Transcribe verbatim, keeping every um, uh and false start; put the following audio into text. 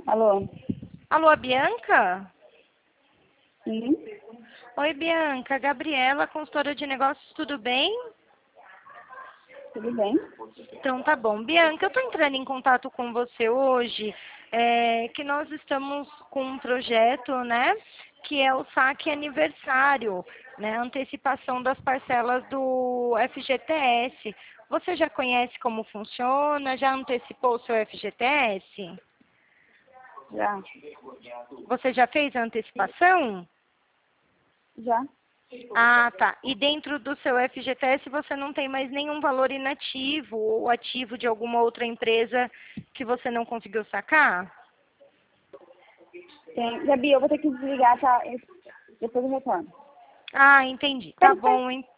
Alô? Alô, Bianca? Sim, Oi, Bianca. Gabriela, consultora de negócios, tudo bem? tudo bem? Então tá bom. Bianca, eu estou entrando em contato com você hoje, é, que nós estamos com um projeto, né, que é o saque aniversário, né, antecipação das parcelas do F G T S. Você já conhece como funciona? Já antecipou o seu F G T S? Já. Você já fez a antecipação? Já? Ah, tá. E dentro do seu F G T S você não tem mais nenhum valor inativo ou ativo de alguma outra empresa que você não conseguiu sacar? Tem. Gabi, eu vou ter que desligar, tá? Eu- Depois eu retorno. Ah, entendi. Tá Pode ser. bom, hein?